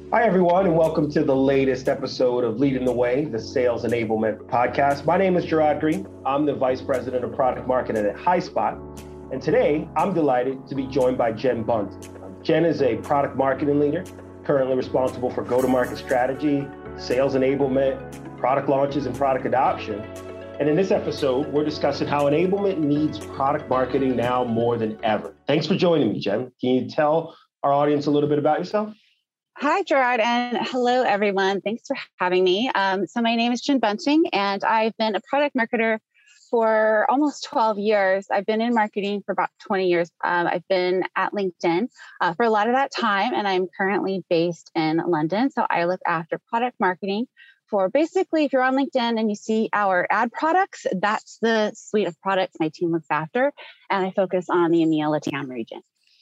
Hi, everyone, and welcome to the latest episode of Leading the Way, the Sales Enablement Podcast. My name is Gerard Green. I'm the Vice President of Product Marketing at HighSpot. And today, I'm delighted to be joined by Jen Bunting. Jen is a product marketing leader, currently responsible for go-to-market strategy, sales enablement, product launches, and product adoption. And in this episode, we're discussing how enablement needs product marketing now more than ever. Thanks for joining me, Jen. Can you tell our audience a little bit about yourself? Hi, Gerard, and hello, everyone. Thanks for having me. So my name is Jen Bunting, and I've been a product marketer for almost 12 years. I've been in marketing for about 20 years. I've been at LinkedIn for a lot of that time, and I'm currently based in London. So I look after product marketing for basically, if you're on LinkedIn and you see our ad products, that's the suite of products my team looks after, and I focus on the EMEA LATAM region.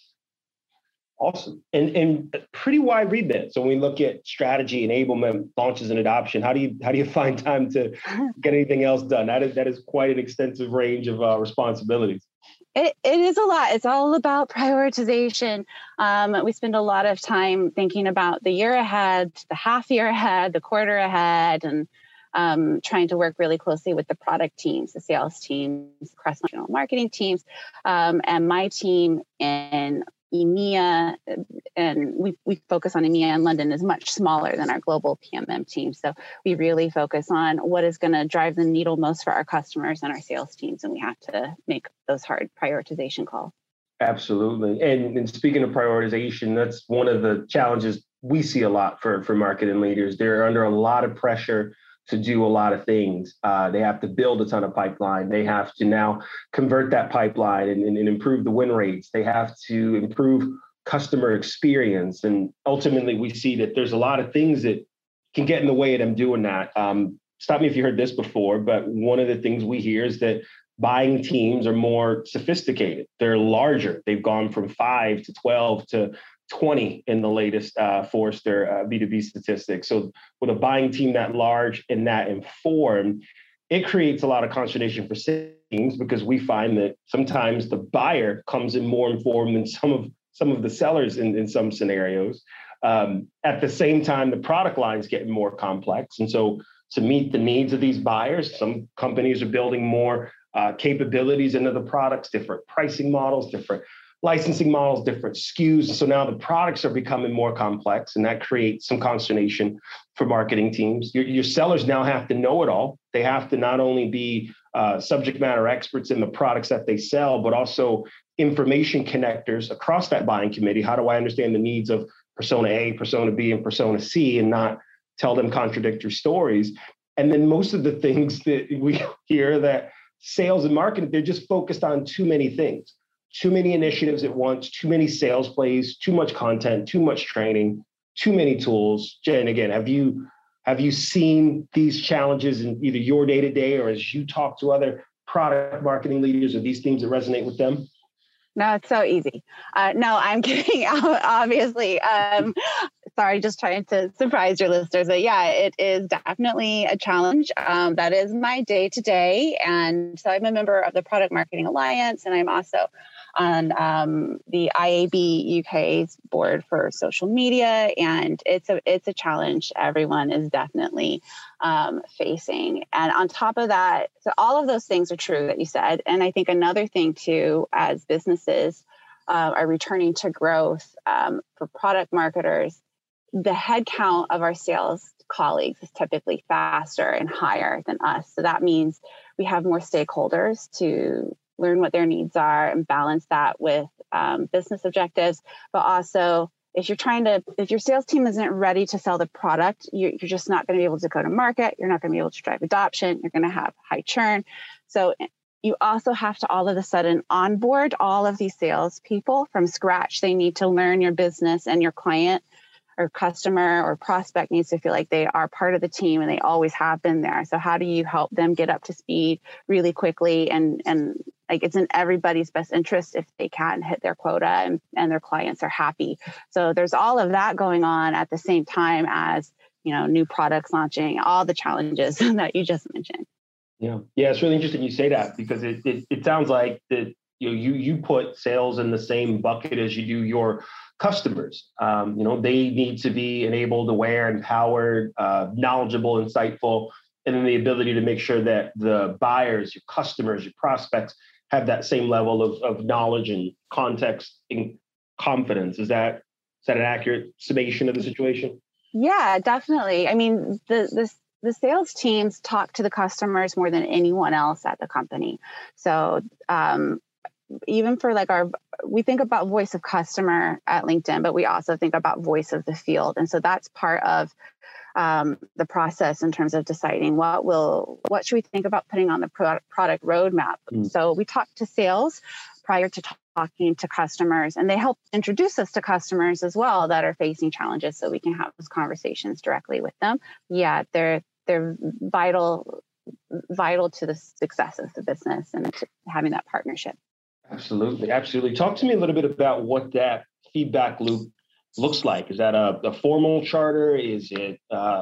Awesome. And pretty wide remit. So when we look at strategy, enablement, launches, and adoption, how do you find time to get anything else done? That is quite an extensive range of responsibilities. It is a lot. It's all about prioritization. We spend a lot of time thinking about the year ahead, the half year ahead, the quarter ahead, and trying to work really closely with the product teams, the sales teams, cross-functional marketing teams, and my team in EMEA, and we focus on EMEA, and London is much smaller than our global PMM team. So we really focus on what is going to drive the needle most for our customers and our sales teams, and we have to make those hard prioritization calls. Absolutely. And speaking of prioritization, that's one of the challenges we see a lot for marketing leaders. They're under a lot of pressure to do a lot of things. They have to build a ton of pipeline. They have to now convert that pipeline and improve the win rates. They have to improve customer experience. And ultimately, we see that there's a lot of things that can get in the way of them doing that. Stop me if you heard this before, but one of the things we hear is that buying teams are more sophisticated. They're larger. They've gone from 5 to 12 to 20 in the latest Forrester B2B statistics. So with a buying team that large and that informed, it creates a lot of consternation for teams because we find that sometimes the buyer comes in more informed than some of the sellers in some scenarios. At the same time, the product line's getting more complex. And so to meet the needs of these buyers, some companies are building more capabilities into the products, different pricing models, different licensing models, different SKUs. So now the products are becoming more complex, and that creates some consternation for marketing teams. Your sellers now have to know it all. They have to not only be subject matter experts in the products that they sell, but also information connectors across that buying committee. How do I understand the needs of persona A, persona B, and persona C, and not tell them contradictory stories? And then most of the things that we hear that sales and marketing, they're just focused on too many things. Too many initiatives at once, too many sales plays, too much content, too much training, too many tools. Jen, again, have you seen these challenges in either your day-to-day or as you talk to other product marketing leaders? Are these themes that resonate with them? No, it's so easy. No, I'm kidding. Obviously. Sorry, just trying to surprise your listeners. But yeah, it is definitely a challenge. That is my day-to-day. And so I'm a member of the Product Marketing Alliance, and I'm also on the IAB UK's board for social media. And it's a challenge everyone is definitely facing. And on top of that, so all of those things are true that you said. And I think another thing too, as businesses are returning to growth for product marketers, the headcount of our sales colleagues is typically faster and higher than us. So that means we have more stakeholders to learn what their needs are and balance that with business objectives. But also, if your sales team isn't ready to sell the product, you're just not going to be able to go to market. You're not going to be able to drive adoption. You're going to have high churn. So you also have to all of a sudden onboard all of these sales people from scratch. They need to learn your business, and your client or customer or prospect needs to feel like they are part of the team and they always have been there. So how do you help them get up to speed really quickly? And like, it's in everybody's best interest if they can hit their quota and their clients are happy. So there's all of that going on at the same time as, new products launching, all the challenges that you just mentioned. Yeah, it's really interesting you say that, because it sounds like that you put sales in the same bucket as you do your customers. They need to be enabled, aware, empowered, knowledgeable, insightful, and then the ability to make sure that the buyers, your customers, your prospects have that same level of knowledge and context and confidence. Is that an accurate summation of the situation? Yeah, definitely. I mean, the sales teams talk to the customers more than anyone else at the company. So even for we think about voice of customer at LinkedIn, but we also think about voice of the field. And so that's part of the process in terms of deciding what should we think about putting on the product roadmap. So we talk to sales prior to talking to customers, and they help introduce us to customers as well that are facing challenges, so we can have those conversations directly with them. Yeah, they're vital to the success of the business and to having that partnership. Absolutely. Talk to me a little bit about what that feedback loop looks like. Is that a formal charter? Is it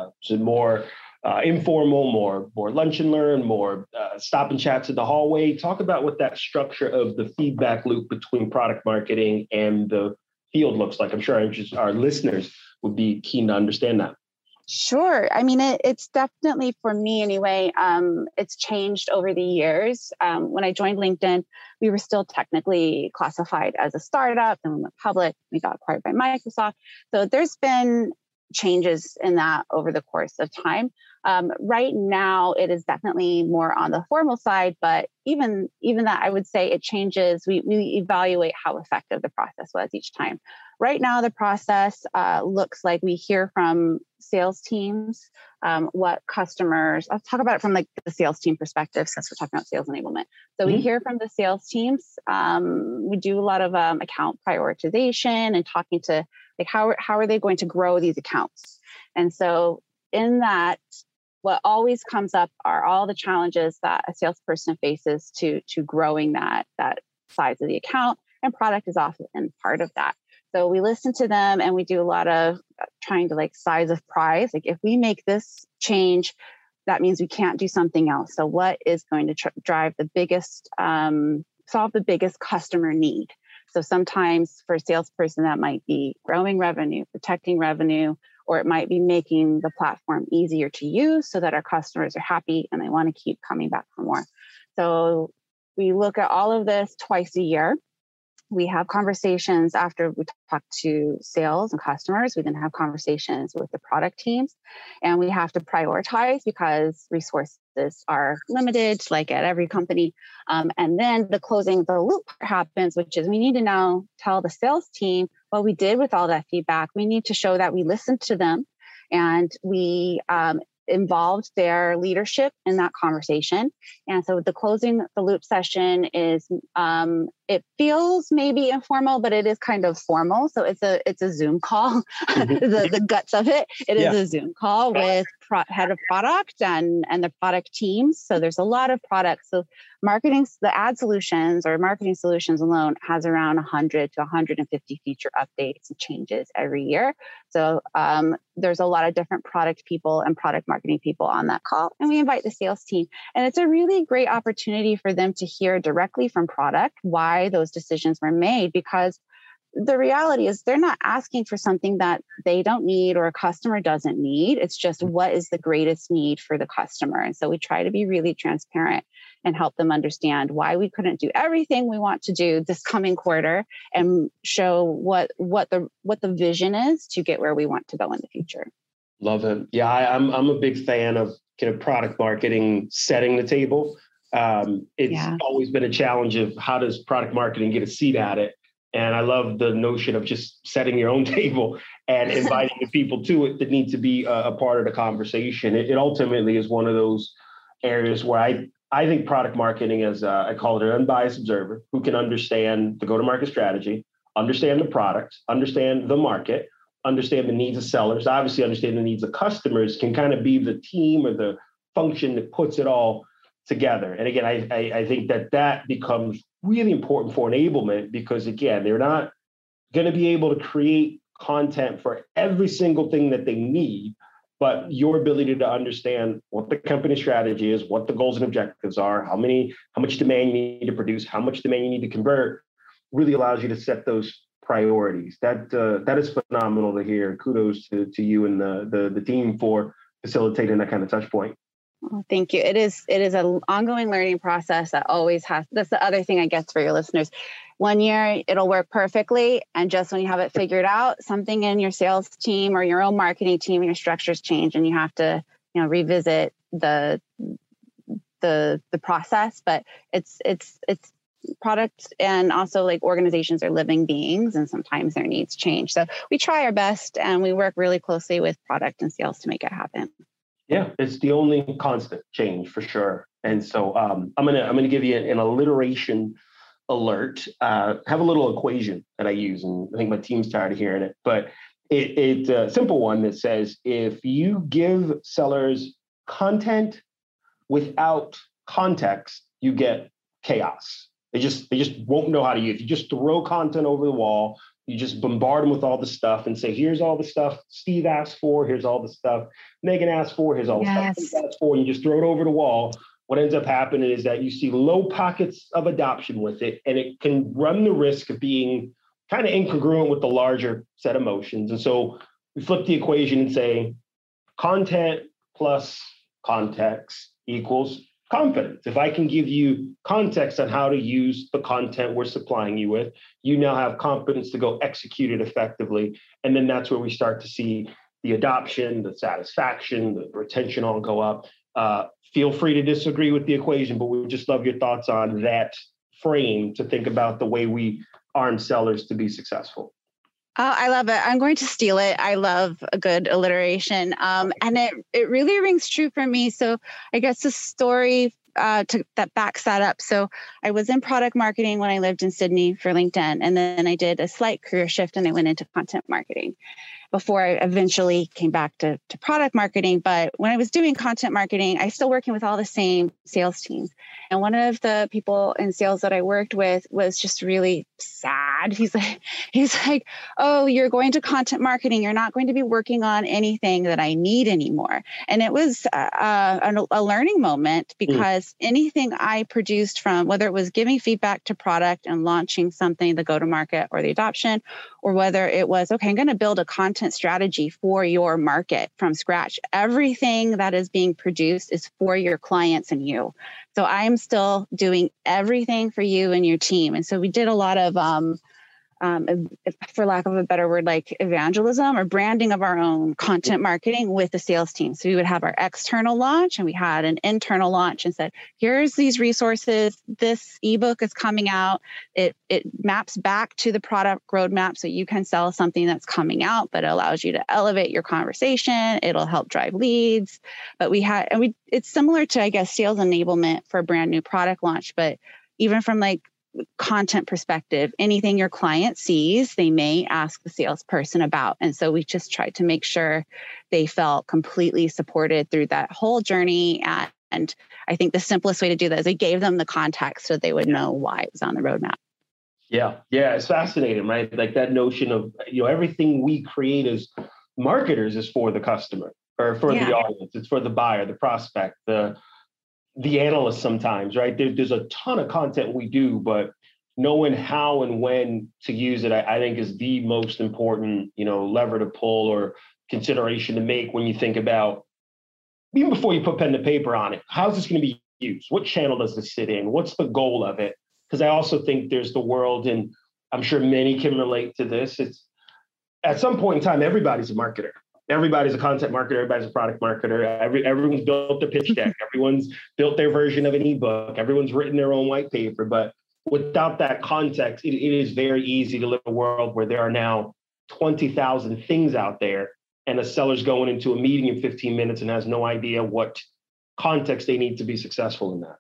more informal, more lunch and learn, more stop and chats in the hallway? Talk about what that structure of the feedback loop between product marketing and the field looks like. I'm sure our listeners would be keen to understand that. Sure. I mean, it's definitely, for me anyway, it's changed over the years. When I joined LinkedIn, we were still technically classified as a startup, and we went public. We got acquired by Microsoft. So there's been changes in that over the course of time. Right now, it is definitely more on the formal side, but even that, I would say it changes. We evaluate how effective the process was each time. Right now, the process looks like we hear from sales teams, what customers, I'll talk about it from the sales team perspective, since we're talking about sales enablement. So we hear from the sales teams. We do a lot of account prioritization and talking to how are they going to grow these accounts? And so in that, what always comes up are all the challenges that a salesperson faces to growing that size of the account, and product is often part of that. So we listen to them, and we do a lot of trying to size of prize. If we make this change, that means we can't do something else. So what is going to drive the biggest, solve the biggest customer need? So sometimes for a salesperson, that might be growing revenue, protecting revenue, or it might be making the platform easier to use so that our customers are happy and they want to keep coming back for more. So we look at all of this twice a year. We have conversations after we talk to sales and customers. We then have conversations with the product teams, and we have to prioritize because resources are limited, like at every company. And then the closing the loop happens, which is we need to now tell the sales team what we did with all that feedback. We need to show that we listened to them, and we involved their leadership in that conversation. And so the closing the loop session is, it feels maybe informal, but it is kind of formal. So it's a Zoom call. the guts of it. It is a Zoom call with head of product and the product teams. So there's a lot of products. So marketing, the ad solutions or marketing solutions alone has around 100 to 150 feature updates and changes every year. So there's a lot of different product people and product marketing people on that call. And we invite the sales team. And it's a really great opportunity for them to hear directly from product why those decisions were made, because the reality is they're not asking for something that they don't need or a customer doesn't need. It's just what is the greatest need for the customer. And so we try to be really transparent and help them understand why we couldn't do everything we want to do this coming quarter, and show what the vision is to get where we want to go in the future. Love it. Yeah, I'm a big fan of kind of product marketing setting the table. It's always been a challenge of how does product marketing get a seat at it. And I love the notion of just setting your own table and inviting the people to it that need to be a part of the conversation. It ultimately is one of those areas where I think product marketing is, I call it an unbiased observer who can understand the go-to-market strategy, understand the product, understand the market, understand the needs of sellers, obviously understand the needs of customers, can kind of be the team or the function that puts it all together. And again, I think that becomes really important for enablement, because again, they're not going to be able to create content for every single thing that they need, but your ability to understand what the company strategy is, what the goals and objectives are, how much demand you need to produce, how much demand you need to convert, really allows you to set those priorities. That is phenomenal to hear. Kudos to you and the team for facilitating that kind of touch point. Oh, thank you. It is an ongoing learning process that always has. That's the other thing I guess for your listeners. One year it'll work perfectly, and just when you have it figured out, something in your sales team or your own marketing team and your structures change, and you have to revisit the process. But it's products, and also like organizations are living beings, and sometimes their needs change. So we try our best, and we work really closely with product and sales to make it happen. Yeah, it's the only constant change for sure. And so I'm gonna give you an alliteration alert. Have a little equation that I use, and I think my team's tired of hearing it, but it's a simple one that says if you give sellers content without context, you get chaos. They just won't know how to use it. You just throw content over the wall. You just bombard them with all the stuff and say, here's all the stuff Steve asked for. Here's all the stuff Megan asked for. Here's all the stuff Steve asked for. And you just throw it over the wall. What ends up happening is that you see low pockets of adoption with it, and it can run the risk of being kind of incongruent with the larger set of motions. And so we flip the equation and say content plus context equals confidence. If I can give you context on how to use the content we're supplying you with, you now have confidence to go execute it effectively. And then that's where we start to see the adoption, the satisfaction, the retention all go up. Feel free to disagree with the equation, but we would just love your thoughts on that frame to think about the way we arm sellers to be successful. Oh, I love it. I'm going to steal it. I love a good alliteration. And it really rings true for me. So I guess the story that backs that up. So I was in product marketing when I lived in Sydney for LinkedIn. And then I did a slight career shift and I went into content marketing before I eventually came back to product marketing. But when I was doing content marketing, I was still working with all the same sales teams. And one of the people in sales that I worked with was just really sad. He's like, oh, you're going to content marketing. You're not going to be working on anything that I need anymore. And it was a learning moment, because anything I produced, from whether it was giving feedback to product and launching something, the go-to-market or the adoption, or whether it was, okay, I'm going to build a content strategy for your market from scratch. Everything that is being produced is for your clients and you. So I'm still doing everything for you and your team. And so we did a lot of, for lack of a better word, like evangelism or branding of our own content marketing with the sales team. So we would have our external launch, and we had an internal launch, and said, here's these resources. This ebook is coming out. It maps back to the product roadmap, so you can sell something that's coming out, but it allows you to elevate your conversation. It'll help drive leads. But it's similar to, I guess, sales enablement for a brand new product launch, but even from like content perspective, anything your client sees, they may ask the salesperson about. And so we just tried to make sure they felt completely supported through that whole journey. And I think the simplest way to do that is I gave them the context so they would know why it was on the roadmap. Yeah, it's fascinating, right? Like that notion of, everything we create as marketers is for the customer or for the audience. It's for the buyer, the prospect, the analyst sometimes, right? There's a ton of content we do, but knowing how and when to use it, I think is the most important, lever to pull or consideration to make when you think about, even before you put pen to paper on it, how's this going to be used? What channel does this sit in? What's the goal of it? Because I also think there's the world, and I'm sure many can relate to this. It's at some point in time, everybody's a marketer. Everybody's a content marketer. Everybody's a product marketer. Everyone's built a pitch deck. Everyone's built their version of an ebook. Everyone's written their own white paper. But without that context, it is very easy to live in a world where there are now 20,000 things out there, and a seller's going into a meeting in 15 minutes and has no idea what context they need to be successful in that.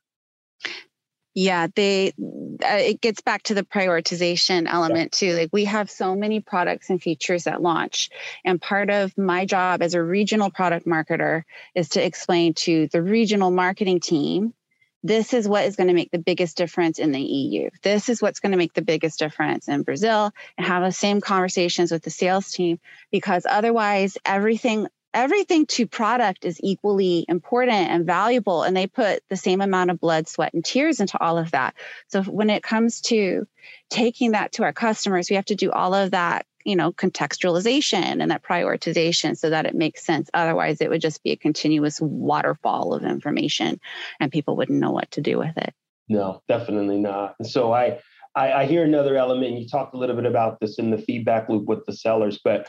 Yeah, it gets back to the prioritization element too. Like we have so many products and features at launch. And part of my job as a regional product marketer is to explain to the regional marketing team, this is what is going to make the biggest difference in the EU. This is what's going to make the biggest difference in Brazil, and have the same conversations with the sales team, because otherwise everything everything to product is equally important and valuable, and they put the same amount of blood, sweat, and tears into all of that. So when it comes to taking that to our customers, we have to do all of that, contextualization and that prioritization so that it makes sense. Otherwise, it would just be a continuous waterfall of information and people wouldn't know what to do with it. No, definitely not. And so I hear another element, and you talked a little bit about this in the feedback loop with the sellers, but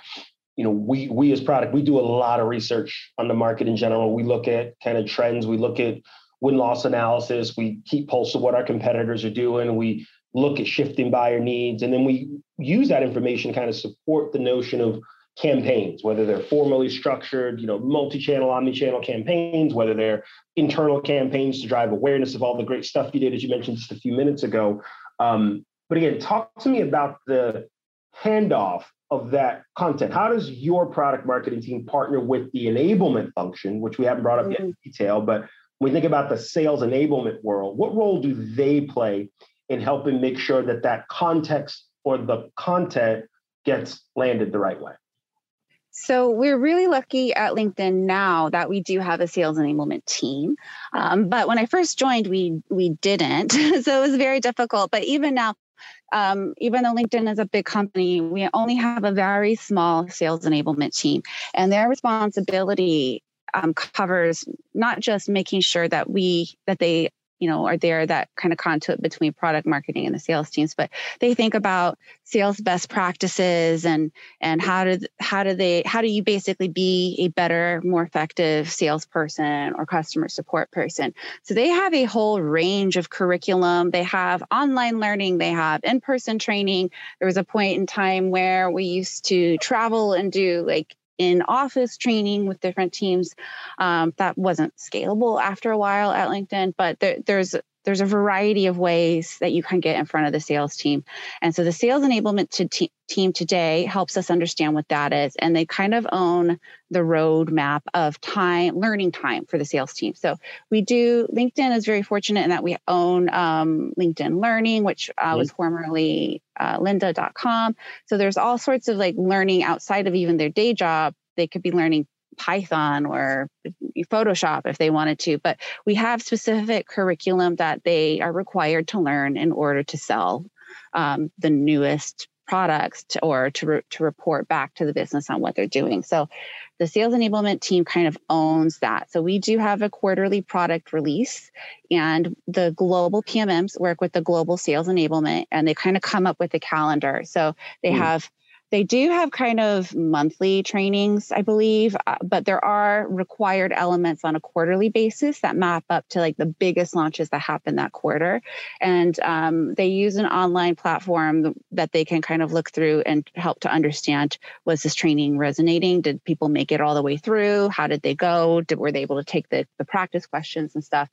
we as product, we do a lot of research on the market in general. We look at kind of trends. We look at win-loss analysis. We keep pulse of what our competitors are doing. We look at shifting buyer needs, and then we use that information to kind of support the notion of campaigns, whether they're formally structured, multi-channel, omni-channel campaigns, whether they're internal campaigns to drive awareness of all the great stuff you did, as you mentioned just a few minutes ago. But again, talk to me about the handoff of that content. How does your product marketing team partner with the enablement function, which we haven't brought up yet in detail, but when we think about the sales enablement world, what role do they play in helping make sure that that context or the content gets landed the right way? So we're really lucky at LinkedIn now that we do have a sales enablement team. But when I first joined, we didn't. So it was very difficult. But even now, even though LinkedIn is a big company, we only have a very small sales enablement team. And their responsibility covers not just making sure that they are there, that kind of conduit between product marketing and the sales teams, but they think about sales best practices and how do you basically be a better, more effective salesperson or customer support person. So they have a whole range of curriculum. They have online learning, they have in-person training. There was a point in time where we used to travel and do in-office training with different teams. That wasn't scalable after a while at LinkedIn, but there's a variety of ways that you can get in front of the sales team. And so the sales enablement team today helps us understand what that is. And they kind of own the roadmap of learning time for the sales team. So LinkedIn is very fortunate in that we own LinkedIn Learning, which was formerly lynda.com. So there's all sorts of learning outside of even their day job. They could be learning Python or Photoshop if they wanted to, but we have specific curriculum that they are required to learn in order to sell the newest products or to report back to the business on what they're doing. So the sales enablement team kind of owns that. So we do have a quarterly product release, and the global PMMs work with the global sales enablement, and they kind of come up with a calendar. So they do have kind of monthly trainings, I believe, but there are required elements on a quarterly basis that map up to the biggest launches that happen that quarter. And they use an online platform that they can kind of look through and help to understand, was this training resonating? Did people make it all the way through? How did they go? Were they able to take the practice questions and stuff?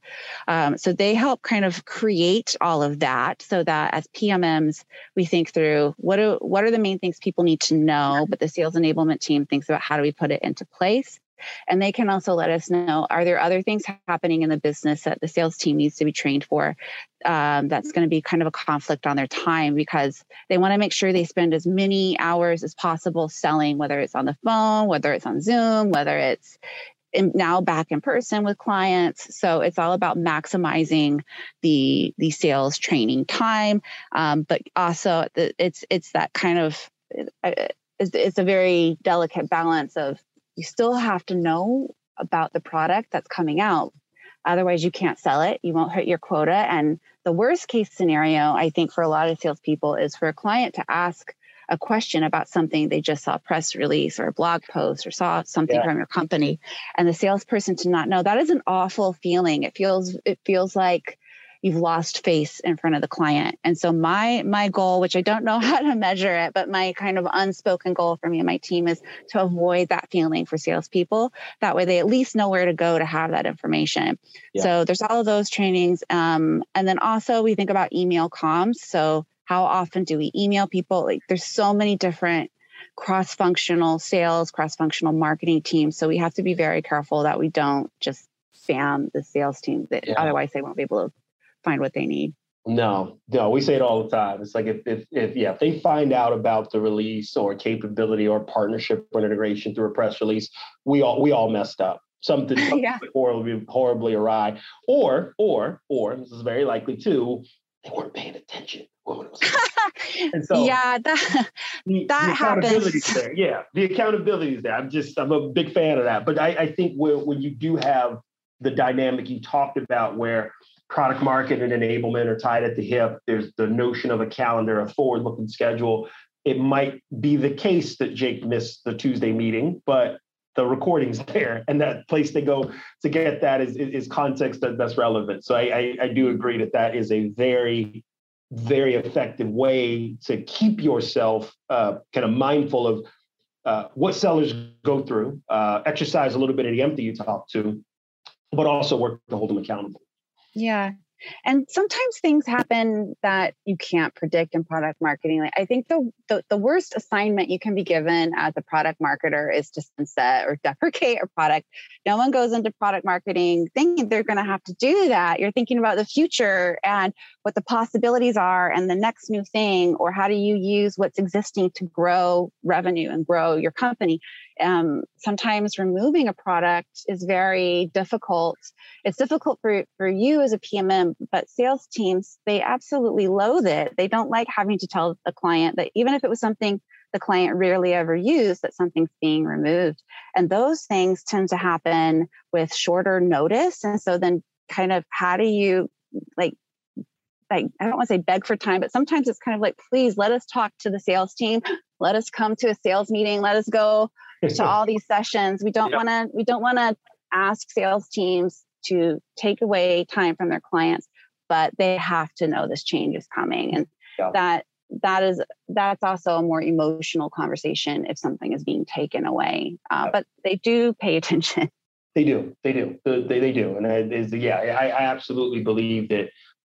So they help kind of create all of that so that as PMMs, we think through what are the main things people need to know, but the sales enablement team thinks about how do we put it into place. And they can also let us know, are there other things happening in the business that the sales team needs to be trained for? That's going to be kind of a conflict on their time, because they want to make sure they spend as many hours as possible selling, whether it's on the phone, whether it's on Zoom, whether it's now back in person with clients. So it's all about maximizing the sales training time. But also it's that kind of, it's a very delicate balance of, you still have to know about the product that's coming out. Otherwise, you can't sell it. You won't hit your quota. And the worst case scenario, I think, for a lot of salespeople is for a client to ask a question about something they just saw a press release or a blog post or saw something from your company, and the salesperson to not know. That is an awful feeling. It feels like you've lost face in front of the client. And so my goal, which I don't know how to measure it, but my kind of unspoken goal for me and my team is to avoid that feeling for salespeople. That way they at least know where to go to have that information. Yeah. So there's all of those trainings. And then also we think about email comms. So how often do we email people? There's so many different cross-functional sales, cross-functional marketing teams. So we have to be very careful that we don't just spam the sales team. Otherwise they won't be able to find what they need. No, we say it all the time. It's like if they find out about the release or capability or partnership or integration through a press release, we all messed up. Something Yeah. horribly awry, or this is very likely too, they weren't paying attention. And so yeah, that the happens. accountability's there. Yeah, the accountability is there. I'm a big fan of that. But I think when you do have the dynamic you talked about where product market and enablement are tied at the hip, there's the notion of a calendar, a forward-looking schedule. It might be the case that Jake missed the Tuesday meeting, but the recording's there, and that place they go to get that is context that's relevant. So I do agree that is a very, very effective way to keep yourself kind of mindful of what sellers go through, exercise a little bit of the empathy you talk to, but also work to hold them accountable. Yeah. And sometimes things happen that you can't predict in product marketing. Like, I think the worst assignment you can be given as a product marketer is to sunset or deprecate a product. No one goes into product marketing thinking they're going to have to do that. You're thinking about the future and what the possibilities are and the next new thing, or how do you use what's existing to grow revenue and grow your company. Sometimes removing a product is very difficult. It's difficult for you as a PMM, but sales teams, they absolutely loathe it. They don't like having to tell the client that even if it was something the client rarely ever used, that something's being removed. And those things tend to happen with shorter notice. And so then kind of how do you like, I don't want to say beg for time, but sometimes it's kind of like, please let us talk to the sales team. Let us come to a sales meeting. Let us go to all these sessions. We don't want to ask sales teams to take away time from their clients, but they have to know this change is coming. And that's also a more emotional conversation if something is being taken away. But they do pay attention. They do. They do. And I absolutely believe that,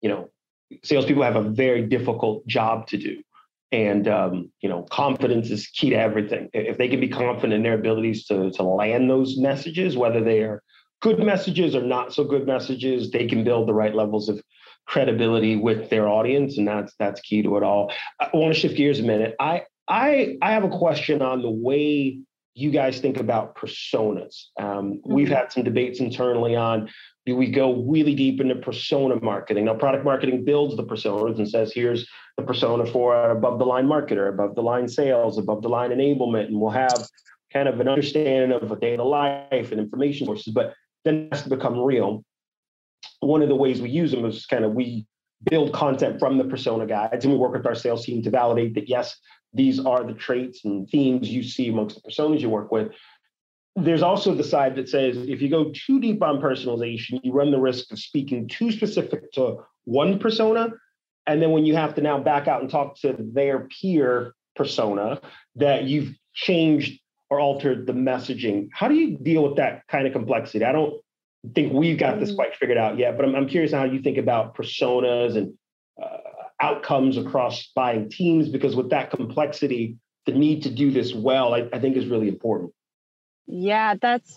salespeople have a very difficult job to do. And, confidence is key to everything. If they can be confident in their abilities to land those messages, whether they are good messages or not so good messages, they can build the right levels of credibility with their audience. And that's key to it all. I want to shift gears a minute. I have a question on the way you guys think about personas. We've had some debates internally on, do we go really deep into persona marketing? Now, product marketing builds the personas and says, here's the persona for above the line marketer, above the line sales, above the line enablement. And we'll have kind of an understanding of a data life and information sources, but then it has to become real. One of the ways we use them is kind of we build content from the persona guides, and we work with our sales team to validate that, yes, these are the traits and themes you see amongst the personas you work with. There's also the side that says, if you go too deep on personalization, you run the risk of speaking too specific to one persona. And then when you have to now back out and talk to their peer persona, that you've changed or altered the messaging. How do you deal with that kind of complexity? I don't think we've got this quite figured out yet, but I'm curious how you think about personas and outcomes across buying teams, because with that complexity, the need to do this well, I think is really important. Yeah, that's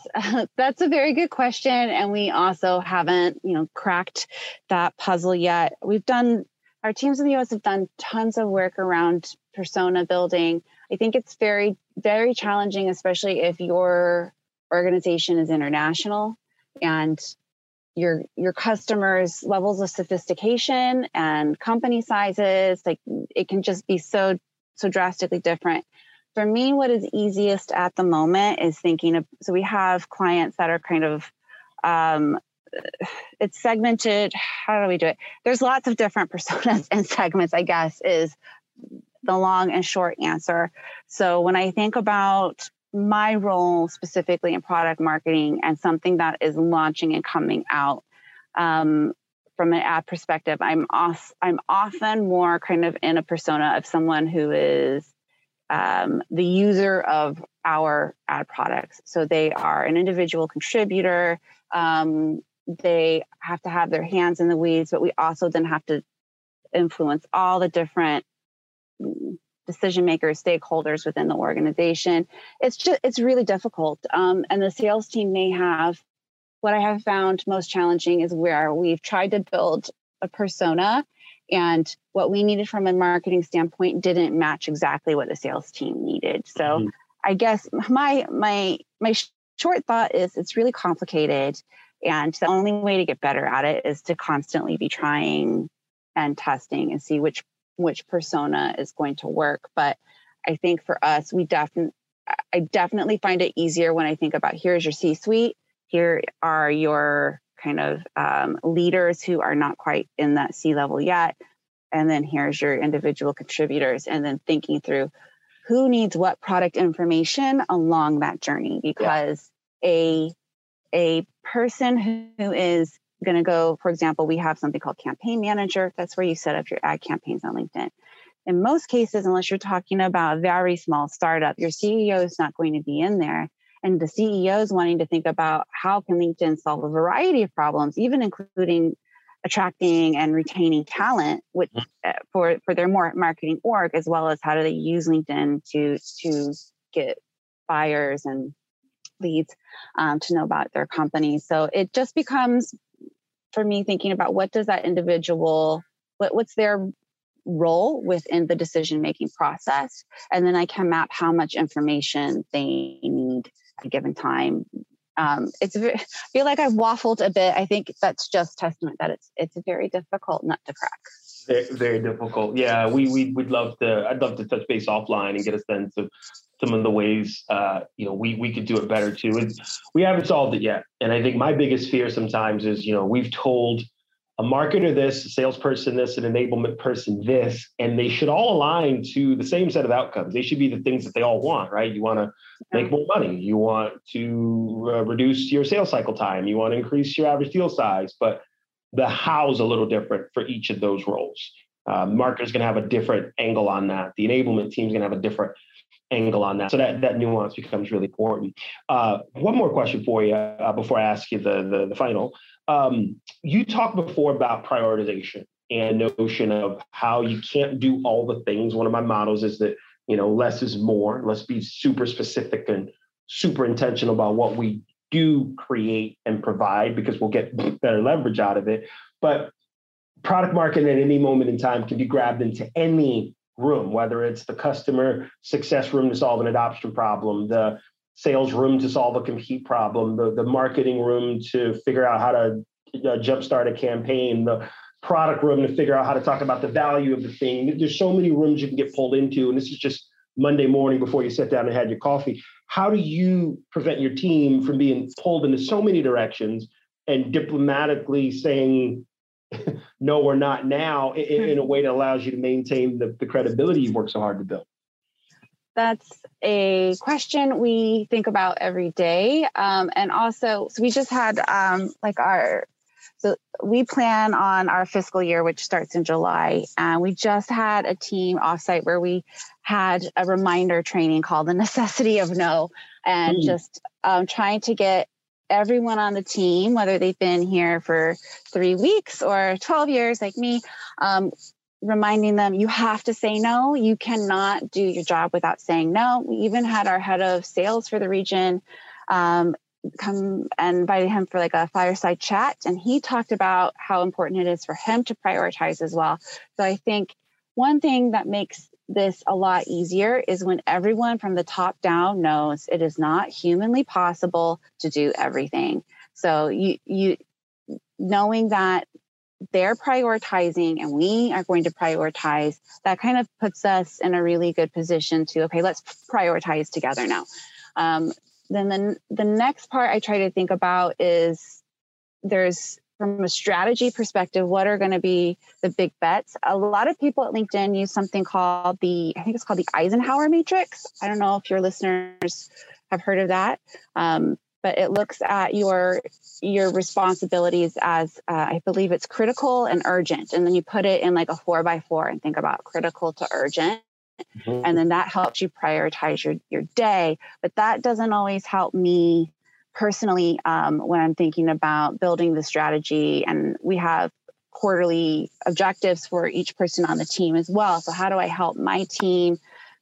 a very good question. And we also haven't, cracked that puzzle yet. Our teams in the US have done tons of work around persona building. I think it's very, very challenging, especially if your organization is international and your customers' levels of sophistication and company sizes, like it can just be so drastically different. For me, what is easiest at the moment is thinking of, so we have clients that are kind of, it's segmented. How do we do it? There's lots of different personas and segments, I guess, is the long and short answer. So when I think about my role specifically in product marketing and something that is launching and coming out, from an ad perspective, I'm often more kind of in a persona of someone who is the user of our ad products. So they are an individual contributor. They have to have their hands in the weeds, but we also then have to influence all the different decision makers, stakeholders within the organization. It's really difficult. And the sales team may have, what I have found most challenging is where we've tried to build a persona And what we needed from a marketing standpoint didn't match exactly what the sales team needed. So I guess my short thought is it's really complicated. And the only way to get better at it is to constantly be trying and testing and see which persona is going to work. But I think for us, I definitely find it easier when I think about here's your C-suite, here are your kind of leaders who are not quite in that C-level yet, and then here's your individual contributors, and then thinking through who needs what product information along that journey, because a person who is going to go, for example, we have something called Campaign Manager. That's where you set up your ad campaigns on LinkedIn. In most cases, unless you're talking about a very small startup, your CEO is not going to be in there. And the CEO is wanting to think about how can LinkedIn solve a variety of problems, even including attracting and retaining talent with, for their more marketing org, as well as how do they use LinkedIn to get buyers and leads to know about their company. So it just becomes, for me, thinking about what does that individual, what's their role within the decision-making process. And then I can map how much information they need at a given time. I feel like I've waffled a bit. I think that's just testament that it's a very difficult nut to crack. Very, very difficult. Yeah, we'd love to. I'd love to touch base offline and get a sense of some of the ways we could do it better too. We haven't solved it yet, and I think my biggest fear sometimes is we've told a marketer this, a salesperson this, an enablement person this, and they should all align to the same set of outcomes. They should be the things that they all want, right? You want to make more money. You want to reduce your sales cycle time. You want to increase your average deal size. But the how's a little different for each of those roles. The marketer's going to have a different angle on that. The enablement team's going to have a different angle on that. So that nuance becomes really important. One more question for you before I ask you the final. You talked before about prioritization and notion of how you can't do all the things. One of my models is that, less is more. Let's be super specific and super intentional about what we do create and provide, because we'll get better leverage out of it. But product marketing at any moment in time can be grabbed into any room, whether it's the customer success room to solve an adoption problem, the sales room to solve a compete problem, the marketing room to figure out how to jumpstart a campaign, the product room to figure out how to talk about the value of the thing. There's so many rooms you can get pulled into, and this is just Monday morning before you sit down and had your coffee. How do you prevent your team from being pulled into so many directions and diplomatically saying, no, we're not now, in a way that allows you to maintain the credibility you've worked so hard to build? That's a question we think about every day. And also, so we just had so we plan on our fiscal year, which starts in July. And we just had a team offsite where we had a reminder training called The Necessity of No, and just trying to get everyone on the team, whether they've been here for 3 weeks or 12 years like me, reminding them you have to say no. You cannot do your job without saying no. We even had our head of sales for the region come and invited him for like a fireside chat. And he talked about how important it is for him to prioritize as well. So I think one thing that makes this a lot easier is when everyone from the top down knows it is not humanly possible to do everything. So you knowing that they're prioritizing and we are going to prioritize, that kind of puts us in a really good position to, okay, let's prioritize together now. Then the next part I try to think about is from a strategy perspective, what are going to be the big bets? A lot of people at LinkedIn use something called I think it's called the Eisenhower Matrix. I don't know if your listeners have heard of that, but it looks at your responsibilities as, I believe it's critical and urgent. And then you put it in like a 4x4 and think about critical to urgent. And then that helps you prioritize your day. But that doesn't always help me personally when I'm thinking about building the strategy. And we have quarterly objectives for each person on the team as well. So how do I help my team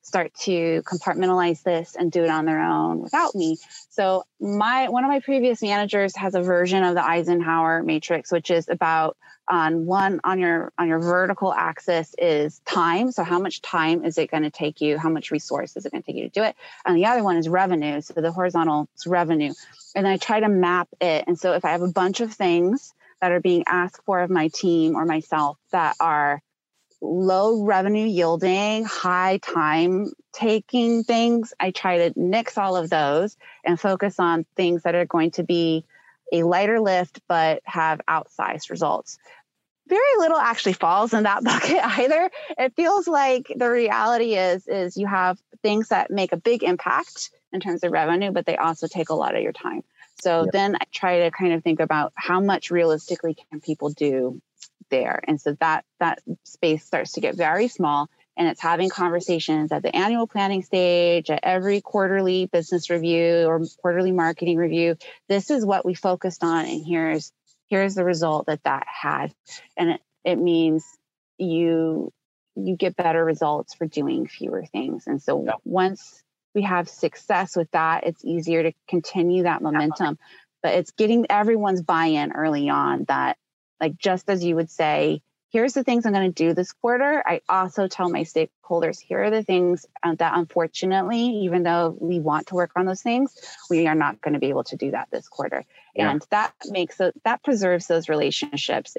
start to compartmentalize this and do it on their own without me. So one of my previous managers has a version of the Eisenhower matrix, which is about on your vertical axis is time. So how much time is it going to take you? How much resource is it going to take you to do it? And the other one is revenue. So the horizontal is revenue. And I try to map it. And so if I have a bunch of things that are being asked for of my team or myself that are low revenue yielding, high time taking things, I try to nix all of those and focus on things that are going to be a lighter lift, but have outsized results. Very little actually falls in that bucket either. It feels like the reality is you have things that make a big impact in terms of revenue, but they also take a lot of your time. So then I try to kind of think about how much realistically can people do there. And so that space starts to get very small, and it's having conversations at the annual planning stage, at every quarterly business review or quarterly marketing review. This is what we focused on, and here's the result that had. And it means you get better results for doing fewer things. And so once we have success with that, it's easier to continue that momentum. But it's getting everyone's buy-in early on that, like, just as you would say, here's the things I'm going to do this quarter, I also tell my stakeholders, here are the things that unfortunately, even though we want to work on those things, we are not going to be able to do that this quarter. Yeah. And that preserves those relationships.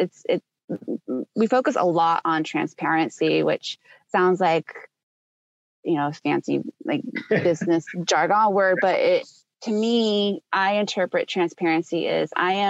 We focus a lot on transparency, which sounds like, fancy like business jargon word, but to me, I interpret transparency as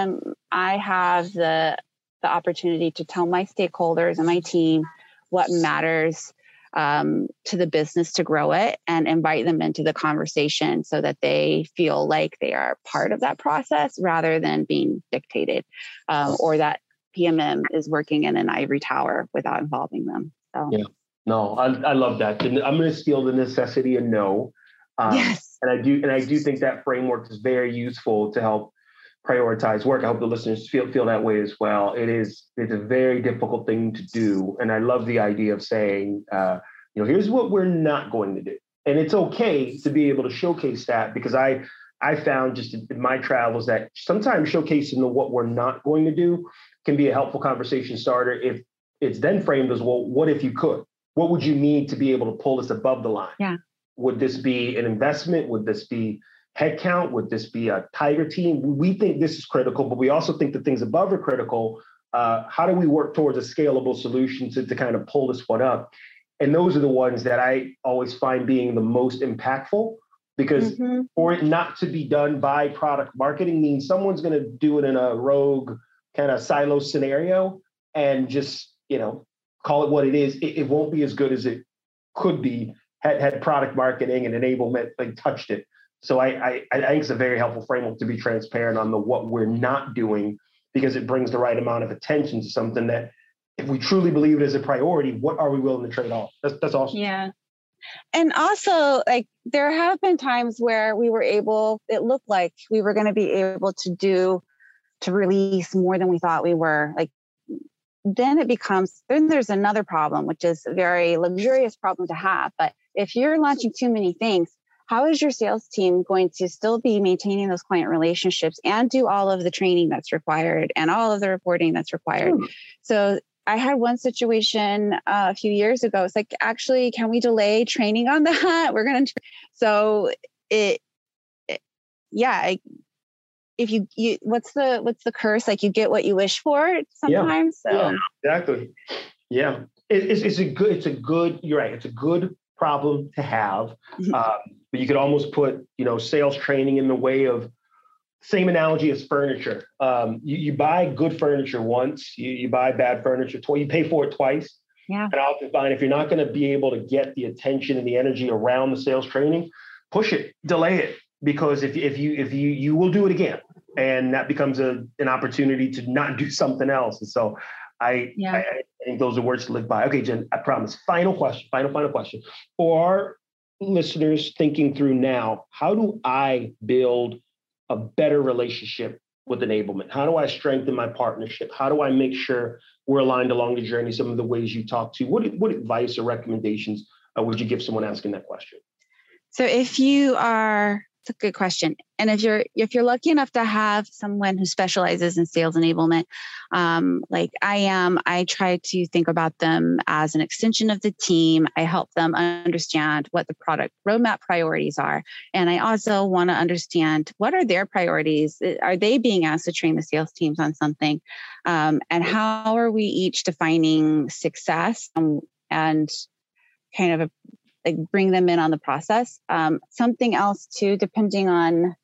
I have the opportunity to tell my stakeholders and my team what matters to the business to grow it, and invite them into the conversation so that they feel like they are part of that process rather than being dictated, or that PMM is working in an ivory tower without involving them. So. Yeah. No, I love that. I'm going to steal the necessity of no. Yes. And I do think that framework is very useful to help prioritize work. I hope the listeners feel that way as well. It's a very difficult thing to do. And I love the idea of saying, here's what we're not going to do. And it's okay to be able to showcase that, because I found just in my travels that sometimes showcasing what we're not going to do can be a helpful conversation starter if it's then framed as, well, what if you could? What would you need to be able to pull this above the line? Yeah. Would this be an investment? Would this be headcount? Would this be a tiger team? We think this is critical, but we also think the things above are critical. How do we work towards a scalable solution to kind of pull this one up? And those are the ones that I always find being the most impactful, because for it not to be done by product marketing means someone's going to do it in a rogue kind of silo scenario and just, call it what it is. It won't be as good as it could be had product marketing and enablement touched it. So I think it's a very helpful framework to be transparent on what we're not doing, because it brings the right amount of attention to something that, if we truly believe it as a priority, what are we willing to trade off? That's awesome. Yeah. And also, there have been times where it looked like we were going to be able to release more than we thought we were. Then there's another problem, which is a very luxurious problem to have. But if you're launching too many things, how is your sales team going to still be maintaining those client relationships and do all of the training that's required and all of the reporting that's required? So I had one situation a few years ago. It's like, actually, can we delay training on that? We're going to. So if you what's the curse? You get what you wish for sometimes. Yeah, so. Yeah, exactly. Yeah, it's a good. You're right. It's a good problem to have. But you could almost put, sales training in the way of, same analogy as furniture. You buy good furniture once, you buy bad furniture twice, you pay for it twice. Yeah. And I often find if you're not going to be able to get the attention and the energy around the sales training, push it, delay it, because if you will do it again, and that becomes an opportunity to not do something else. And so I think those are words to live by. Okay, Jen, I promise. Final question. For listeners thinking through now, how do I build a better relationship with enablement? How do I strengthen my partnership? How do I make sure we're aligned along the journey? Some of the ways you talk to, what advice or recommendations would you give someone asking that question? So it's a good question. And if you're lucky enough to have someone who specializes in sales enablement, like I am, I try to think about them as an extension of the team. I help them understand what the product roadmap priorities are. And I also want to understand, what are their priorities? Are they being asked to train the sales teams on something? And how are we each defining success and kind of like bring them in on the process. Something else too, depending on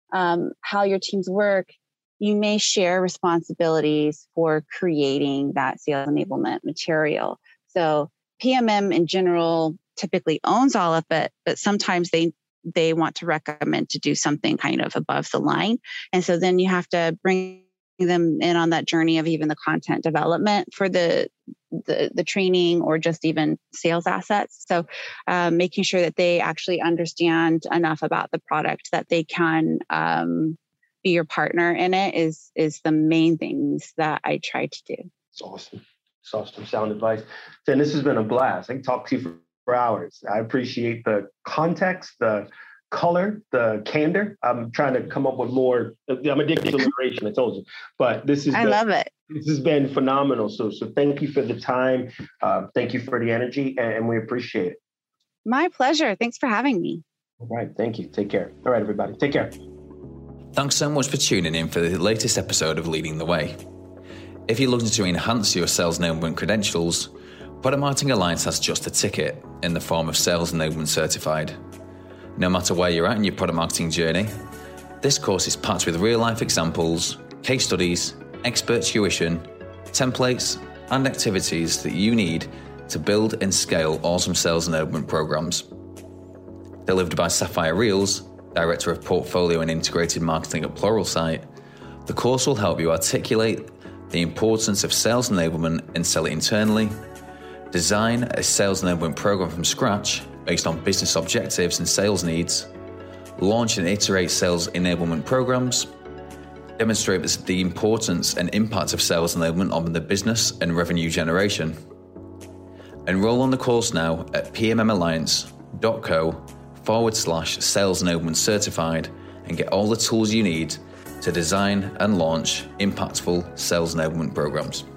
how your teams work, you may share responsibilities for creating that sales enablement material. So PMM in general typically owns all of it, but sometimes they want to recommend to do something kind of above the line. And so then you have to bring them in on that journey of even the content development for the training or just even sales assets. So making sure that they actually understand enough about the product that they can be your partner in it is the main things that I try to do. It's awesome. It's awesome. Sound advice. Jen, this has been a blast. I can talk to you for hours. I appreciate the context, the color, the candor. I'm trying to come up with more. I'm addicted to alliteration, I told you. But I love it. This has been phenomenal. So thank you for the time. Thank you for the energy, and we appreciate it. My pleasure. Thanks for having me. All right. Thank you. Take care. All right, everybody. Take care. Thanks so much for tuning in for the latest episode of Leading the Way. If you're looking to enhance your sales enablement credentials, Product Marketing Alliance has just a ticket in the form of Sales Enablement Certified. No matter where you're at in your product marketing journey, this course is packed with real-life examples, case studies, expert tuition, templates, and activities that you need to build and scale awesome sales enablement programs. Delivered by Sapphire Reels, Director of Portfolio and Integrated Marketing at Pluralsight, the course will help you articulate the importance of sales enablement and sell it internally, design a sales enablement program from scratch based on business objectives and sales needs, launch and iterate sales enablement programs, demonstrate the importance and impact of sales enablement on the business and revenue generation. Enroll on the course now at pmmalliance.co/sales enablement certified and get all the tools you need to design and launch impactful sales enablement programs.